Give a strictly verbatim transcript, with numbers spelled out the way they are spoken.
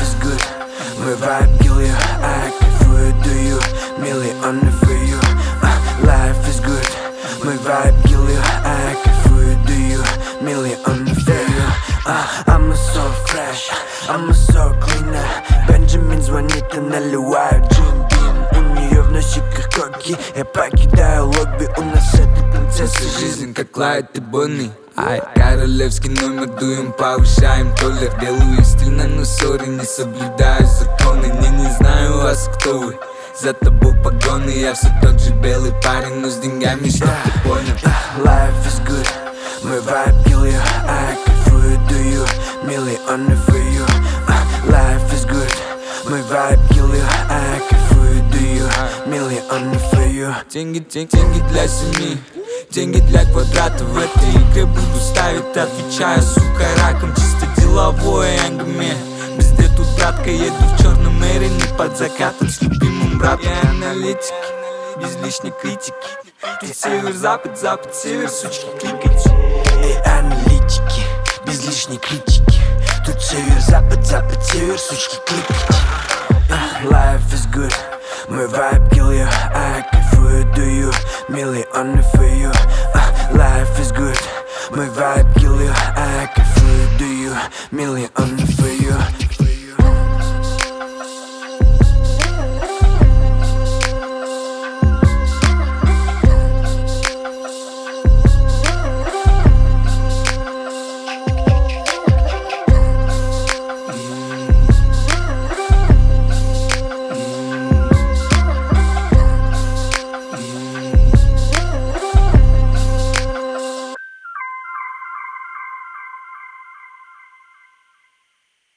is good, мой vibe киллер, I кайфую, даю миллионы for you. uh, Life is good, мой vibe киллер, I кайфую, даю миллионы for you. uh, I'm so fresh, I'm so clean. Бенджамин звонит и наливаю джин-бин. У нее в носиках коки, я покидаю лобби. У нас этой принцессы жизнь как Клайд и Бонни. Ай, королевский номер дуем, повышаем толер. Делаю стильно, но сори, не соблюдаю законы. Не, не знаю вас, кто вы, за тобой погоны. Я все тот же белый парень, но с деньгами, чтоб ты понял. Life is good, мой vibe киллер, I кайфую, даю миллионы for you. Life is good, мой vibe киллер, I кайфую, даю миллионы for you. Деньги, деньги, деньги для семьи, деньги для квадрата. В этой игре буду ставить, отвечаю, сука, раком. Чисто деловое ангаме. Везде тут кратко, еду в черном мэре, не под закатом, с любимым братом. Я аналитик, без лишней критики. Тут север-запад, запад-север, сучки, кликайте. Эй, аналитики, без лишней критики. Тут север-запад, запад-север, сучки, кликайте. Life is good, мой vibe киллер, I кайфую, даю миллионы for you. uh, Life is good, мой vibe киллер, I кайфую, даю миллионы for you.